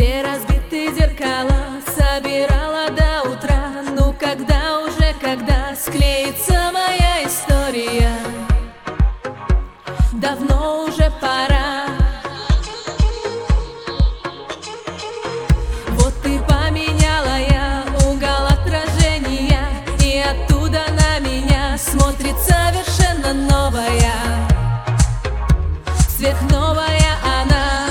Все разбитые зеркала собирала до утра. Ну когда склеится моя история? Давно уже пора. Вот и поменяла я угол отражения, и оттуда на меня смотрит совершенно новая, сверхновая она.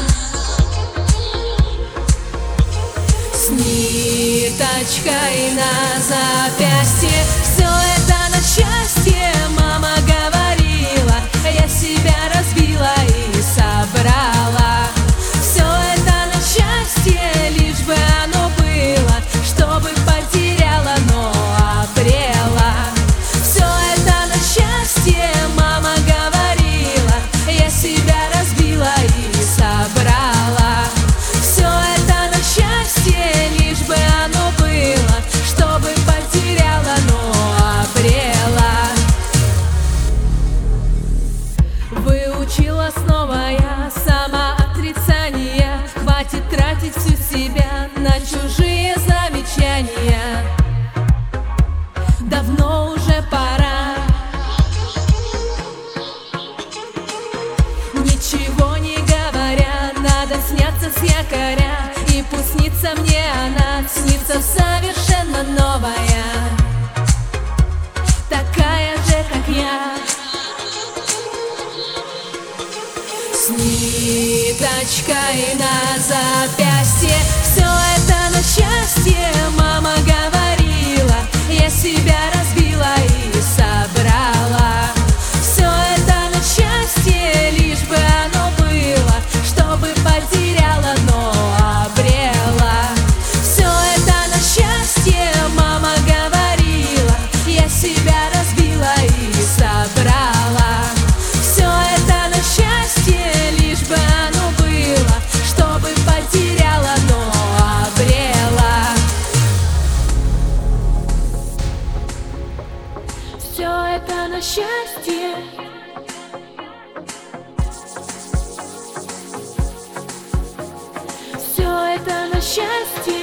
С ниточкой на запястье, все это на счастье, мама говорила. Я себя разбила и собрала. Все это на счастье, лишь бы оно было, чтобы потеряла, но обрела. Все это на счастье, мама говорила. Я себя разбила и собрала. Все это на счастье, лишь бы оно было, чтобы потеряла, но обрела. Выучила снова я самоотрицание. Хватит тратить всю себя на чужие замечания. Давно уже пора. Ничего не говоря, надо сняться с якоря. И пусть снится мне она, снится совершенно новая, такая же, как я. С ниточкой на запястье, все это на счастье, мама говорила. Я себя разбила и собрала. Все это на счастье, лишь бы оно было, чтобы потеряла, но обрела. Все это на счастье, мама говорила. Я себя разбила и собрала. Все это на счастье, лишь бы оно было, чтобы потеряла, но обрела. Все это на счастье. Все это на счастье.